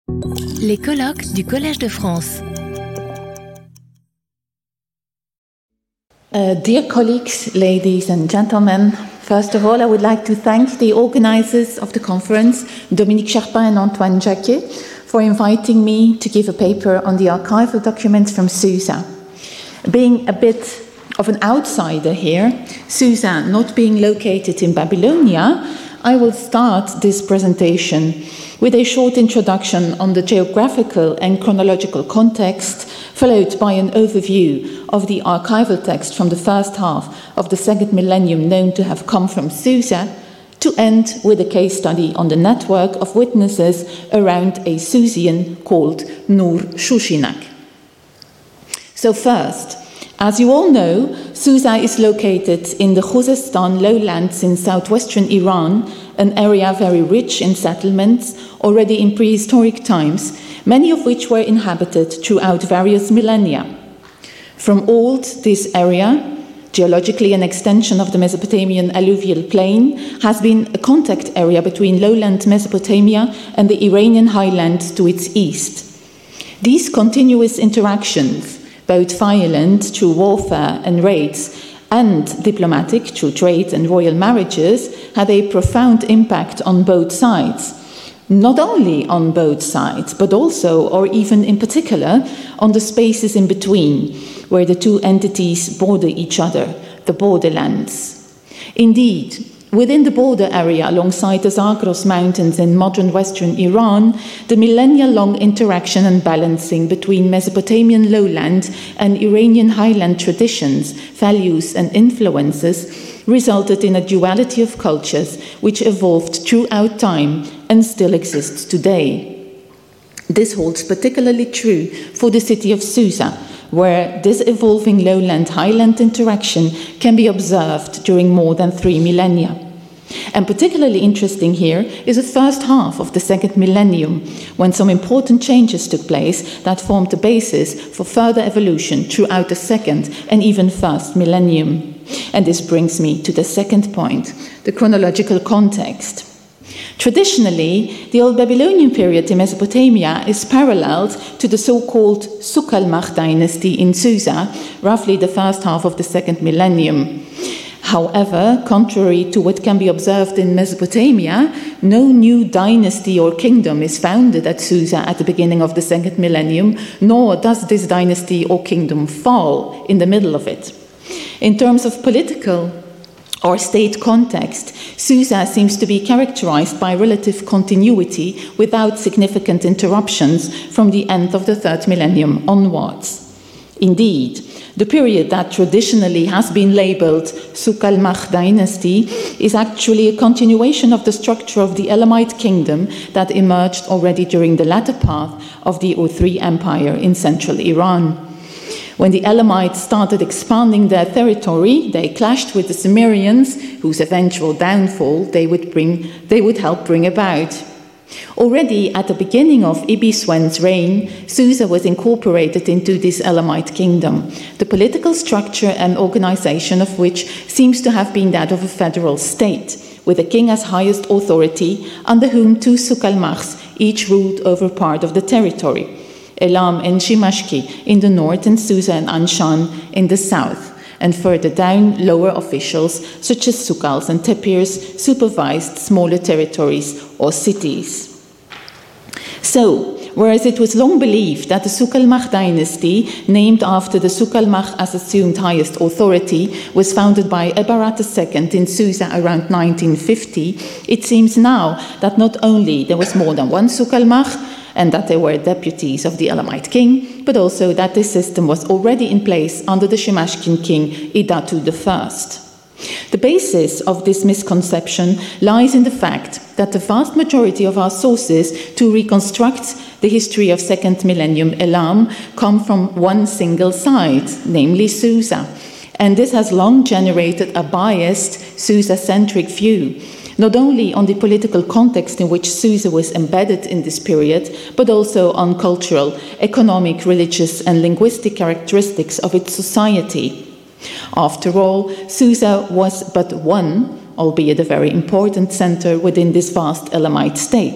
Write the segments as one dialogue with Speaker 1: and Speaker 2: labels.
Speaker 1: Les colloques du Collège de France.
Speaker 2: Dear colleagues, ladies and gentlemen, first of all, I would like to thank the organizers of the conference, Dominique Charpin and Antoine Jacquet, for inviting me to give a paper on the archival documents from Susa. Being a bit of an outsider here, Susa not being located in Babylonia, I will start this presentation with a short introduction on the geographical and chronological context, followed by an overview of the archival text from the first half of the second millennium known to have come from Susa, to end with a case study on the network of witnesses around a Susian called Nur Shushinak. So first, as you all know, Susa is located in the Khuzestan lowlands in southwestern Iran, an area very rich in settlements already in prehistoric times, many of which were inhabited throughout various millennia. From old, this area, geologically an extension of the Mesopotamian alluvial plain, has been a contact area between lowland Mesopotamia and the Iranian highlands to its east. These continuous interactions, both violent through warfare and raids, and diplomatic through trade and royal marriages, had a profound impact on both sides. Not only on both sides, but also, or even in particular, on the spaces in between, where the two entities border each other, the borderlands. Indeed, within the border area alongside the Zagros Mountains in modern western Iran, the millennia-long interaction and balancing between Mesopotamian lowland and Iranian highland traditions, values and influences resulted in a duality of cultures which evolved throughout time and still exists today. This holds particularly true for the city of Susa, where this evolving lowland-highland interaction can be observed during more than 3 millennia. And particularly interesting here is the first half of the second millennium, when some important changes took place that formed the basis for further evolution throughout the second and even first millennium. And this brings me to the second point, the chronological context. Traditionally, the Old Babylonian period in Mesopotamia is paralleled to the so-called Sukalmach dynasty in Susa, roughly the first half of the second millennium. However, contrary to what can be observed in Mesopotamia, no new dynasty or kingdom is founded at Susa at the beginning of the second millennium, nor does this dynasty or kingdom fall in the middle of it. In terms of political or state context, Susa seems to be characterized by relative continuity without significant interruptions from the end of the third millennium onwards. Indeed, the period that traditionally has been labeled Sukalmach dynasty is actually a continuation of the structure of the Elamite kingdom that emerged already during the latter part of the U3 Empire in central Iran. When the Elamites started expanding their territory, they clashed with the Sumerians, whose eventual downfall they would help bring about. Already at the beginning of Ibiswen's reign, Susa was incorporated into this Elamite kingdom, the political structure and organization of which seems to have been that of a federal state, with a king as highest authority, under whom two Sukalmachs each ruled over part of the territory. Elam and Shimashki in the north and Susa and Anshan in the south, and further down lower officials such as Sukals and Tepirs supervised smaller territories or cities. So, whereas it was long believed that the Sukalmach dynasty, named after the Sukalmach as assumed highest authority, was founded by Ebarat II in Susa around 1950, it seems now that not only there was more than one Sukalmach, and that they were deputies of the Elamite king, but also that this system was already in place under the Shimashkin king Idatu I. The basis of this misconception lies in the fact that the vast majority of our sources to reconstruct the history of second millennium Elam come from one single side, namely Susa, and this has long generated a biased Susa-centric view, not only on the political context in which Susa was embedded in this period, but also on cultural, economic, religious, and linguistic characteristics of its society. After all, Susa was but one, albeit a very important center within this vast Elamite state,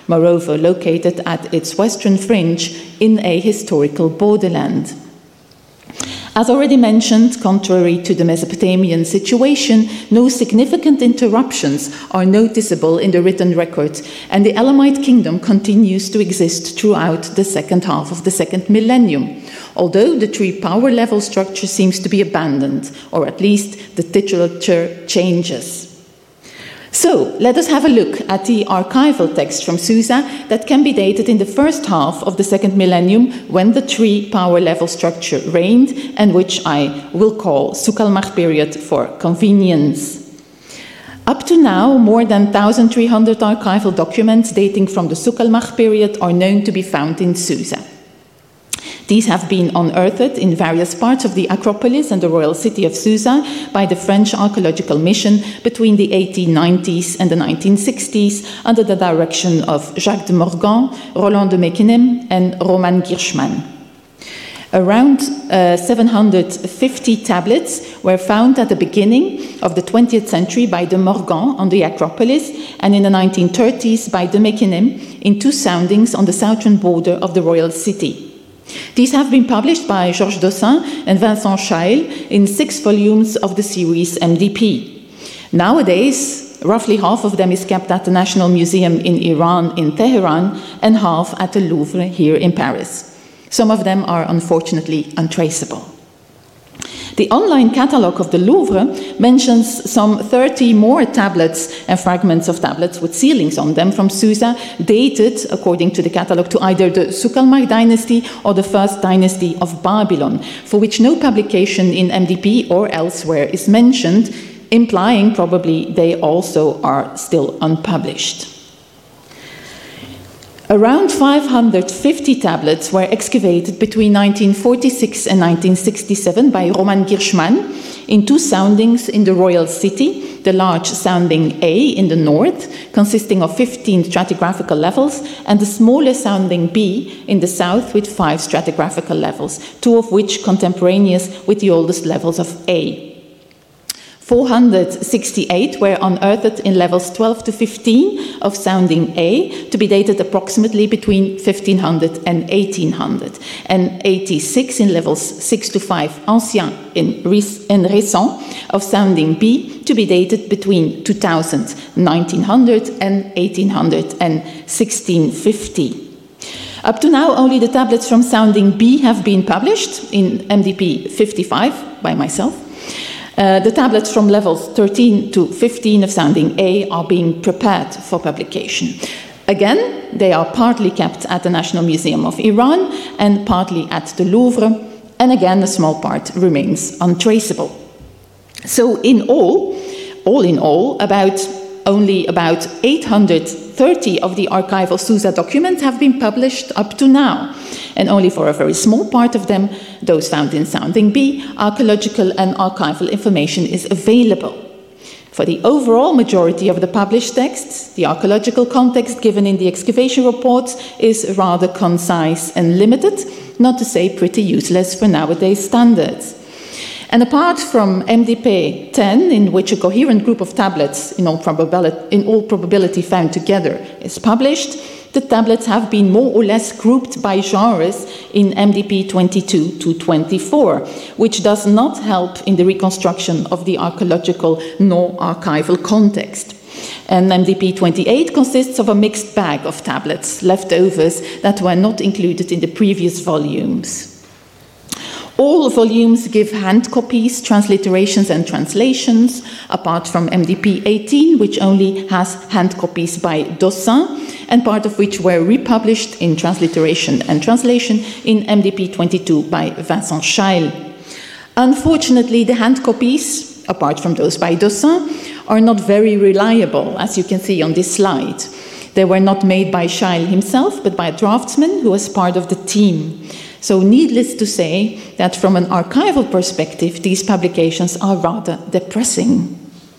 Speaker 2: moreover located at its western fringe in a historical borderland. As already mentioned, contrary to the Mesopotamian situation, no significant interruptions are noticeable in the written record, and the Elamite kingdom continues to exist throughout the second half of the second millennium, although the three power level structure seems to be abandoned, or at least the titulature changes. So, let us have a look at the archival text from Susa that can be dated in the first half of the second millennium, when the three power level structure reigned, and which I will call Sukalmach period for convenience. Up to now, more than 1,300 archival documents dating from the Sukalmach period are known to be found in Susa. These have been unearthed in various parts of the Acropolis and the royal city of Susa by the French archaeological mission between the 1890s and the 1960s under the direction of Jacques de Morgan, Roland de Mekinem, and Roman Girschman. Around 750 tablets were found at the beginning of the 20th century by de Morgan on the Acropolis, and in the 1930s by de Mekinem in two soundings on the southern border of the royal city. These have been published by Georges Dossin and Vincent Chail in 6 volumes of the series MDP. Nowadays, roughly half of them is kept at the National Museum in Iran in Tehran and half at the Louvre here in Paris. Some of them are unfortunately untraceable. The online catalogue of the Louvre mentions some 30 more tablets and fragments of tablets with sealings on them from Susa, dated, according to the catalogue, to either the Sukalmach dynasty or the first dynasty of Babylon, for which no publication in MDP or elsewhere is mentioned, implying probably they also are still unpublished. Around 550 tablets were excavated between 1946 and 1967 by Roman Girschman in two soundings in the royal city, the large sounding A in the north, consisting of 15 stratigraphical levels, and the smaller sounding B in the south with 5 stratigraphical levels, 2 of which contemporaneous with the oldest levels of A. 468 were unearthed in levels 12 to 15 of sounding A, to be dated approximately between 1500 and 1800, and 86 in levels 6 to 5 ancien and récent of sounding B, to be dated between 2000, 1900 and 1800 and 1650. Up to now, only the tablets from sounding B have been published in MDP 55 by myself. The tablets from levels 13 to 15 of sounding A are being prepared for publication. Again, they are partly kept at the National Museum of Iran and partly at the Louvre, and again, a small part remains untraceable. So in all in all, only about 830 of the archival Susa documents have been published up to now, and only for a very small part of them, those found in sounding B, archaeological and archival information is available. For the overall majority of the published texts, the archaeological context given in the excavation reports is rather concise and limited, not to say pretty useless for nowadays standards. And apart from MDP 10, in which a coherent group of tablets, in all probability found together, is published, the tablets have been more or less grouped by genres in MDP 22 to 24, which does not help in the reconstruction of the archaeological nor archival context. And MDP 28 consists of a mixed bag of tablets, leftovers that were not included in the previous volumes. All volumes give hand copies, transliterations and translations, apart from MDP 18, which only has hand copies by Dossin, and part of which were republished in transliteration and translation in MDP 22 by Vincent Chail. Unfortunately, the hand copies, apart from those by Dossin, are not very reliable, as you can see on this slide. They were not made by Chail himself, but by a draftsman who was part of the team. So needless to say that from an archival perspective, these publications are rather depressing.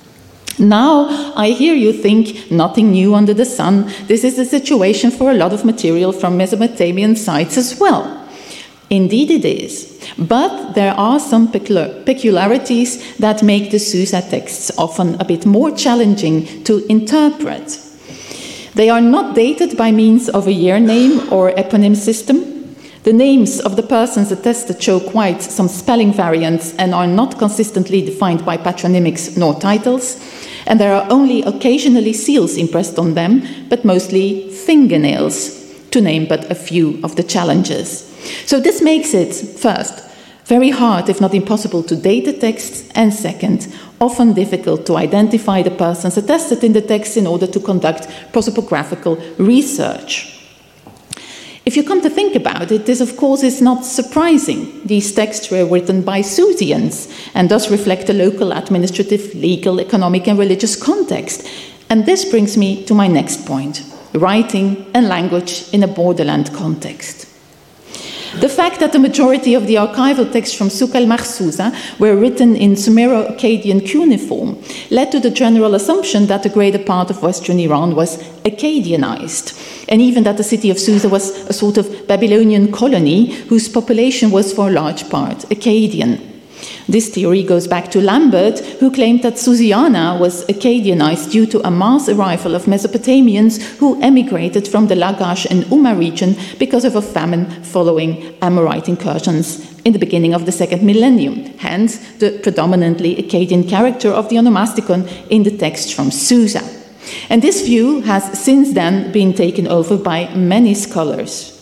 Speaker 2: Now, I hear you think, nothing new under the sun. This is the situation for a lot of material from Mesopotamian sites as well. Indeed it is. But there are some peculiarities that make the Susa texts often a bit more challenging to interpret. They are not dated by means of a year name or eponym system. The names of the persons attested show quite some spelling variants and are not consistently defined by patronymics nor titles, and there are only occasionally seals impressed on them, but mostly fingernails, to name but a few of the challenges. So this makes it, first, very hard, if not impossible, to date the texts, and second, often difficult to identify the persons attested in the text in order to conduct prosopographical research. If you come to think about it, this of course is not surprising. These texts were written by Susians and thus reflect a local administrative, legal, economic and religious context. And this brings me to my next point, writing and language in a borderland context. The fact that the majority of the archival texts from Souk el-Makhzouza were written in Sumero-Akkadian cuneiform led to the general assumption that the greater part of western Iran was Akkadianized, and even that the city of Susa was a sort of Babylonian colony whose population was for a large part Akkadian. This theory goes back to Lambert, who claimed that Susiana was Akkadianized due to a mass arrival of Mesopotamians who emigrated from the Lagash and Umma region because of a famine following Amorite incursions in the beginning of the second millennium, hence the predominantly Akkadian character of the onomasticon in the text from Susa. And this view has since then been taken over by many scholars.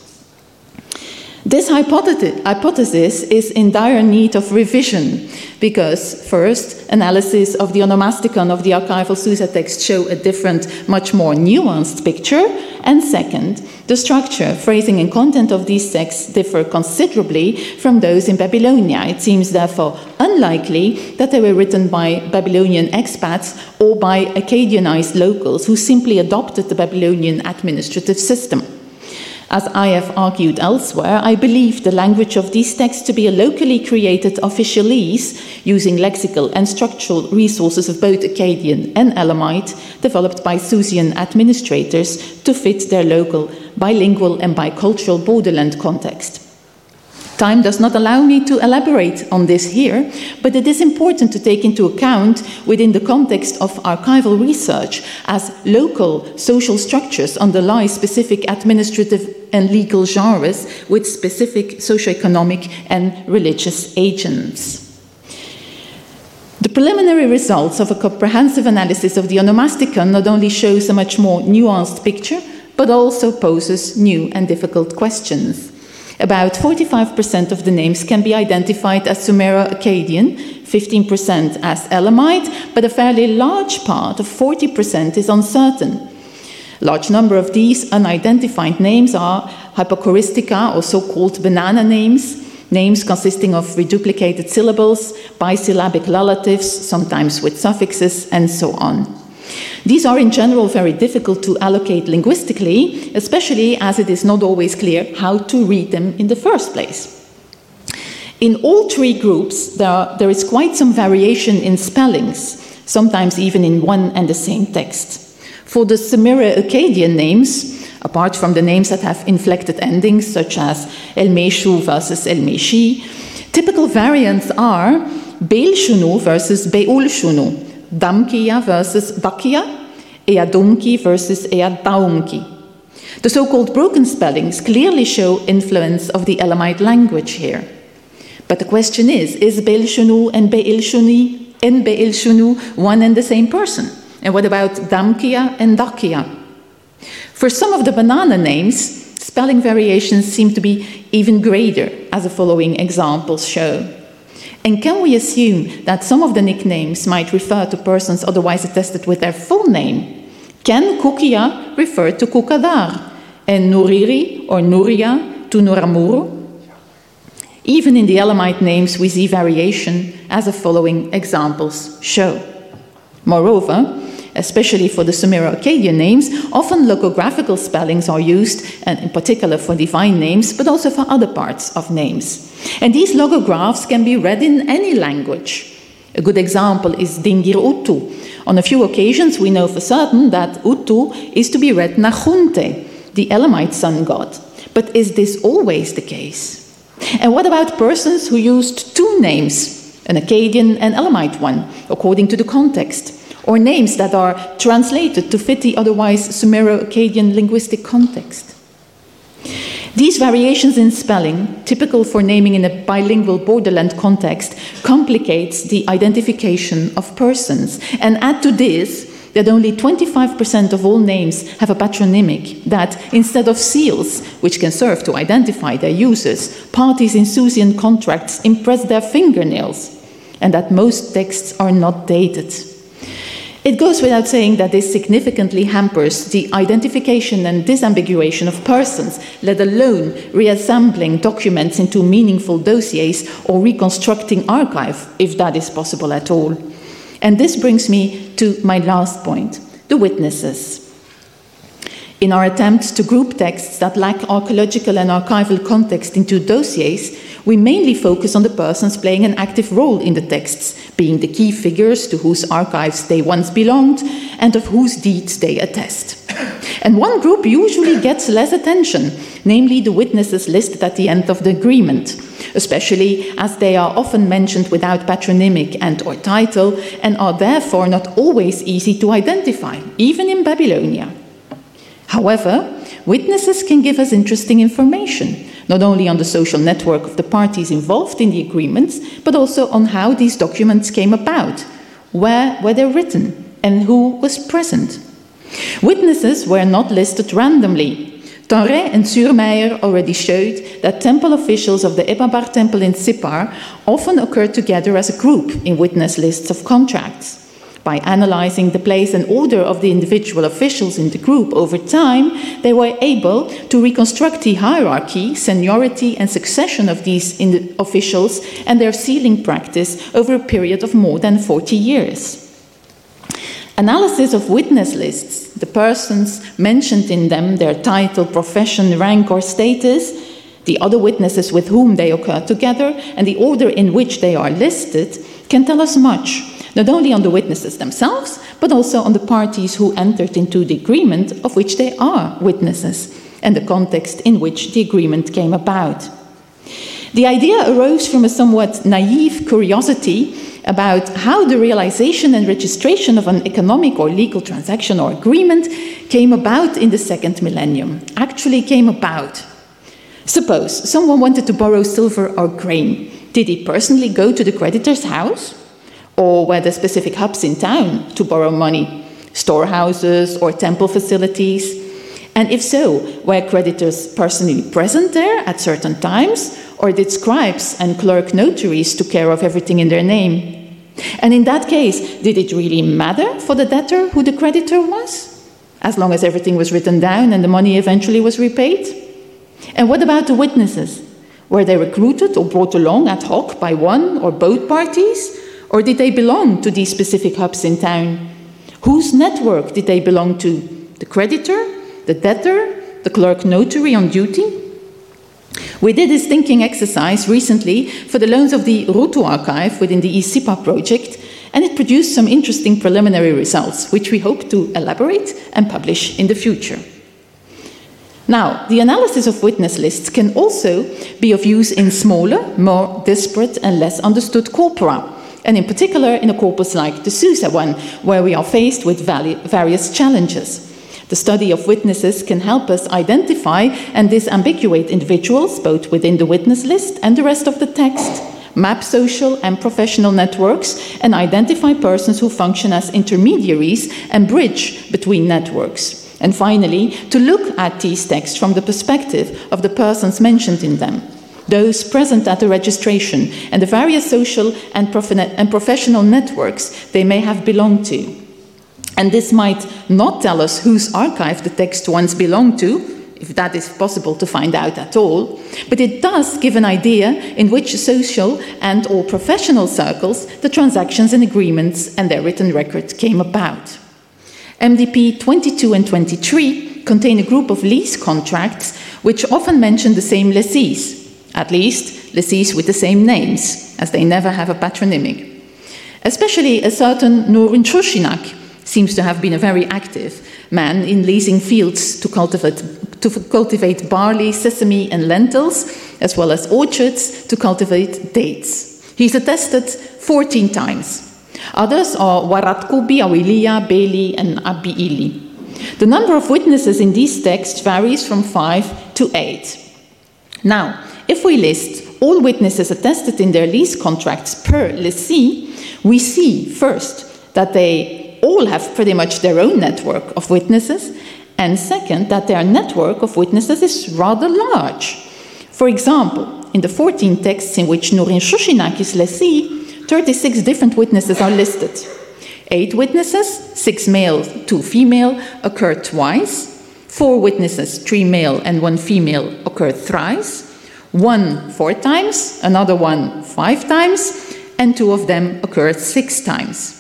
Speaker 2: This hypothesis is in dire need of revision because, first, analysis of the onomasticon of the archival Susa text show a different, much more nuanced picture, and second, the structure, phrasing and content of these texts differ considerably from those in Babylonia. It seems therefore unlikely that they were written by Babylonian expats or by Akkadianized locals who simply adopted the Babylonian administrative system. As I have argued elsewhere, I believe the language of these texts to be a locally created officialese, using lexical and structural resources of both Akkadian and Elamite, developed by Susian administrators to fit their local bilingual and bicultural borderland context. Time does not allow me to elaborate on this here, but it is important to take into account within the context of archival research as local social structures underlie specific administrative and legal genres with specific socioeconomic and religious agents. The preliminary results of a comprehensive analysis of the onomasticon not only shows a much more nuanced picture, but also poses new and difficult questions. About 45% of the names can be identified as Sumero-Akkadian, 15% as Elamite, but a fairly large part of 40% is uncertain. A large number of these unidentified names are hypocoristica, or so-called banana names, names consisting of reduplicated syllables, bisyllabic lullatives, sometimes with suffixes, and so on. These are in general very difficult to allocate linguistically, especially as it is not always clear how to read them in the first place. In all three groups, there is quite some variation in spellings, sometimes even in one and the same text. For the Sumero-Akkadian names, apart from the names that have inflected endings, such as El-Meshu versus El-Meshi, typical variants are Beil-Shunu versus Beul-Shunu, Damkiya versus Dakiya, Eadumki versus Eadaumki. The so-called broken spellings clearly show influence of the Elamite language here. But the question is Beil-Shunu and Beil-Shunu one and the same person? And what about Damkiya and Dakiya? For some of the banana names, spelling variations seem to be even greater, as the following examples show. And can we assume that some of the nicknames might refer to persons otherwise attested with their full name? Can Kukia refer to Kukadar, and Nuriri or Nuria to Nuramuru? Even in the Elamite names, we see variation, as the following examples show. Moreover, especially for the Sumero-Akkadian names, often logographical spellings are used, and in particular for divine names, but also for other parts of names. And these logographs can be read in any language. A good example is Dingir Utu. On a few occasions, we know for certain that Utu is to be read Nakhunte, the Elamite sun god. But is this always the case? And what about persons who used two names, an Akkadian and Elamite one, according to the context? or names that are translated to fit the otherwise Sumero-Akkadian linguistic context. These variations in spelling, typical for naming in a bilingual borderland context, complicates the identification of persons. And add to this that only 25% of all names have a patronymic, that instead of seals, which can serve to identify their users, parties in Susian contracts impress their fingernails, and that most texts are not dated. It goes without saying that this significantly hampers the identification and disambiguation of persons, let alone reassembling documents into meaningful dossiers or reconstructing archive, if that is possible at all. And this brings me to my last point, the witnesses. In our attempt to group texts that lack archaeological and archival context into dossiers, we mainly focus on the persons playing an active role in the texts, being the key figures to whose archives they once belonged and of whose deeds they attest. And one group usually gets less attention, namely the witnesses listed at the end of the agreement, especially as they are often mentioned without patronymic and/or title and are therefore not always easy to identify, even in Babylonia. However, witnesses can give us interesting information, not only on the social network of the parties involved in the agreements, but also on how these documents came about, where were they written, and who was present. Witnesses were not listed randomly. Tenray and Surmeyer already showed that temple officials of the Ebabar temple in Sippar often occurred together as a group in witness lists of contracts. By analyzing the place and order of the individual officials in the group over time, they were able to reconstruct the hierarchy, seniority, and succession of these officials and their sealing practice over a period of more than 40 years. Analysis of witness lists, the persons mentioned in them, their title, profession, rank, or status, the other witnesses with whom they occur together, and the order in which they are listed, can tell us much, not only on the witnesses themselves, but also on the parties who entered into the agreement of which they are witnesses, and the context in which the agreement came about. The idea arose from a somewhat naive curiosity about how the realization and registration of an economic or legal transaction or agreement came about in the second millennium, actually came about. Suppose someone wanted to borrow silver or grain. Did he personally go to the creditor's house? Or were there specific hubs in town to borrow money, storehouses or temple facilities? And if so, were creditors personally present there at certain times, or did scribes and clerk notaries take care of everything in their name? And in that case, did it really matter for the debtor who the creditor was, as long as everything was written down and the money eventually was repaid? And what about the witnesses? Were they recruited or brought along ad hoc by one or both parties? Or did they belong to these specific hubs in town? Whose network did they belong to? The creditor, the debtor, the clerk notary on duty? We did this thinking exercise recently for the loans of the Rutu archive within the ISIPA project, and it produced some interesting preliminary results, which we hope to elaborate and publish in the future. Now, the analysis of witness lists can also be of use in smaller, more disparate and less understood corpora, and in particular in a corpus like the Susa one, where we are faced with various challenges. The study of witnesses can help us identify and disambiguate individuals, both within the witness list and the rest of the text, map social and professional networks, and identify persons who function as intermediaries and bridge between networks. And finally, to look at these texts from the perspective of the persons mentioned in them, those present at the registration, and the various social and professional networks they may have belonged to. And this might not tell us whose archive the text once belonged to, if that is possible to find out at all, but it does give an idea in which social and/or professional circles the transactions and agreements and their written record came about. MDP 22 and 23 contain a group of lease contracts which often mention the same lessees, at least lessees with the same names, as they never have a patronymic. Especially a certain Nurun Shushinak seems to have been a very active man in leasing fields to cultivate barley, sesame, and lentils, as well as orchards to cultivate dates. He's attested 14 times. Others are Warat Kubi, Awilia, Beli, and Abiili. The number of witnesses in these texts varies from 5 to 8. Now, if we list all witnesses attested in their lease contracts per lessee, we see first that they all have pretty much their own network of witnesses, and second, that their network of witnesses is rather large. For example, in the 14 texts in which Nurin Shoshinak is lessee, 36 different witnesses are listed. 8 witnesses, 6 male, 2 female, occur twice. 4 witnesses, 3 male and 1 female, occur thrice. 1 4 times, another one 5 times, and 2 of them occur 6 times.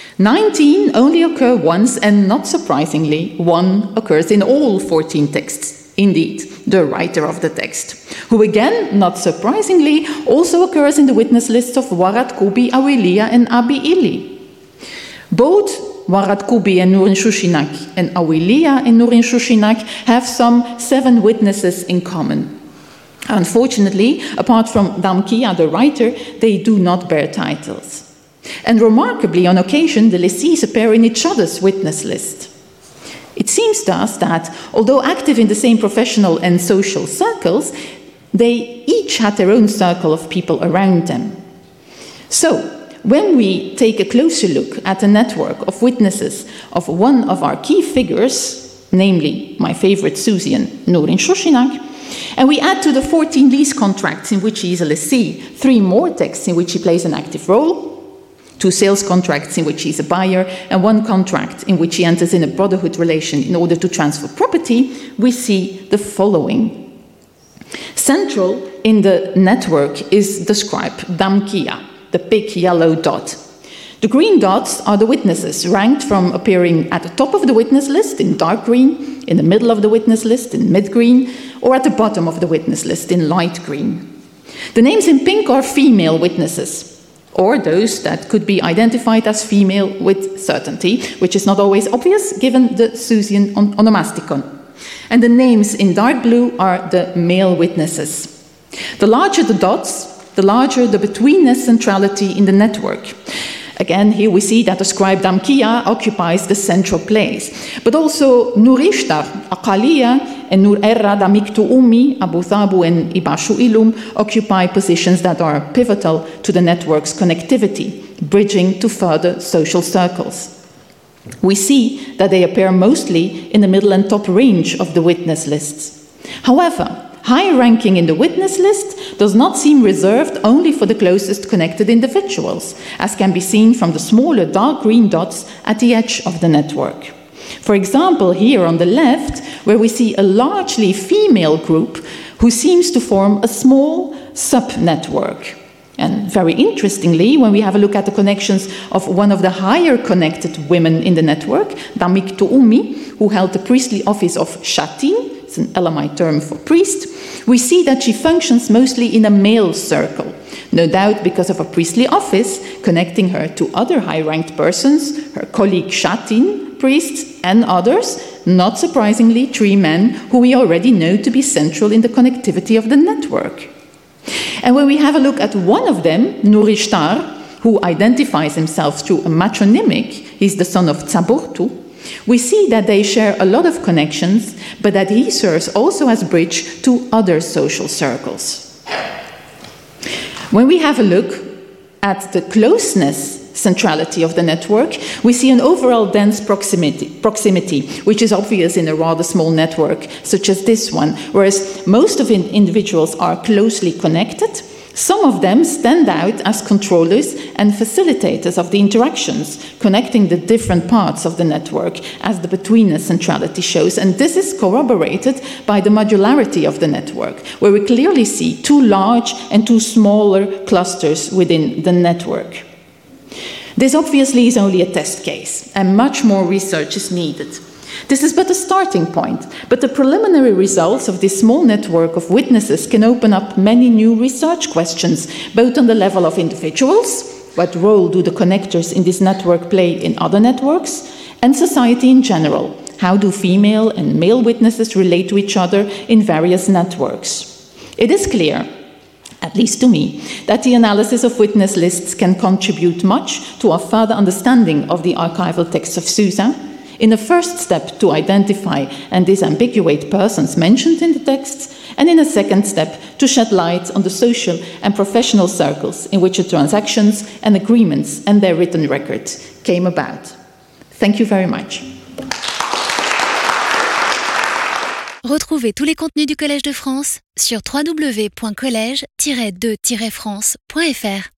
Speaker 2: 19 only occur once, and not surprisingly, 1 occurs in all 14 texts. Indeed, the writer of the text, who again, not surprisingly, also occurs in the witness lists of Warat Kubi, Awilia, and Abiili. Both Warat Kubi and Nurin Shoshinak and Awilia and Nurin Shoshinak have some 7 witnesses in common. Unfortunately, apart from Damkia, the writer, they do not bear titles. And remarkably, on occasion, the lessees appear in each other's witness list. It seems to us that, although active in the same professional and social circles, they each had their own circle of people around them. So, when we take a closer look at the network of witnesses of one of our key figures, namely my favorite Susian, Nurin Shoshinak, and we add to the 14 lease contracts in which he is a lessee 3 more texts in which he plays an active role, 2 sales contracts in which he is a buyer, and 1 contract in which he enters in a brotherhood relation in order to transfer property, we see the following. Central in the network is the scribe Damkia, the big yellow dot. The green dots are the witnesses, ranked from appearing at the top of the witness list in dark green, in the middle of the witness list in mid green, or at the bottom of the witness list in light green. The names in pink are female witnesses, or those that could be identified as female with certainty, which is not always obvious given the Susian onomasticon. And the names in dark blue are the male witnesses. The larger the dots, the larger the betweenness centrality in the network. Again, here we see that the scribe Damkia occupies the central place. But also Nurishtar, Aqaliya, and Nur Erra, Damiktu Ummi, Abu Thabu, and Ibashu Ilum occupy positions that are pivotal to the network's connectivity, bridging to further social circles. We see that they appear mostly in the middle and top range of the witness lists. However, high ranking in the witness list does not seem reserved only for the closest connected individuals, as can be seen from the smaller dark green dots at the edge of the network. For example, here on the left, where we see a largely female group who seems to form a small sub-network. And very interestingly, when we have a look at the connections of one of the higher connected women in the network, Damiktu Ummi, who held the priestly office of Shatin, it's an Elamite term for priest, we see that she functions mostly in a male circle, no doubt because of a priestly office connecting her to other high-ranked persons, her colleague Shatin, priests, and others, not surprisingly 3 men who we already know to be central in the connectivity of the network. And when we have a look at one of them, Nurishtar, who identifies himself through a matronymic, he's the son of Tsaburtu, we see that they share a lot of connections, but that he serves also as bridge to other social circles. When we have a look at the closeness centrality of the network, we see an overall dense proximity, which is obvious in a rather small network such as this one, whereas most of individuals are closely connected. Some of them stand out as controllers and facilitators of the interactions, connecting the different parts of the network, as the betweenness centrality shows. And this is corroborated by the modularity of the network, where we clearly see 2 large and 2 smaller clusters within the network. This obviously is only a test case, and much more research is needed. This is but a starting point, but the preliminary results of this small network of witnesses can open up many new research questions, both on the level of individuals, what role do the connectors in this network play in other networks, and society in general, how do female and male witnesses relate to each other in various networks. It is clear at least to me, that the analysis of witness lists can contribute much to a further understanding of the archival texts of Susa, in a first step to identify and disambiguate persons mentioned in the texts, and in a second step to shed light on the social and professional circles in which the transactions and agreements and their written record came about. Thank you very much.
Speaker 1: Retrouvez tous les contenus du Collège de France sur www.collège-2-france.fr.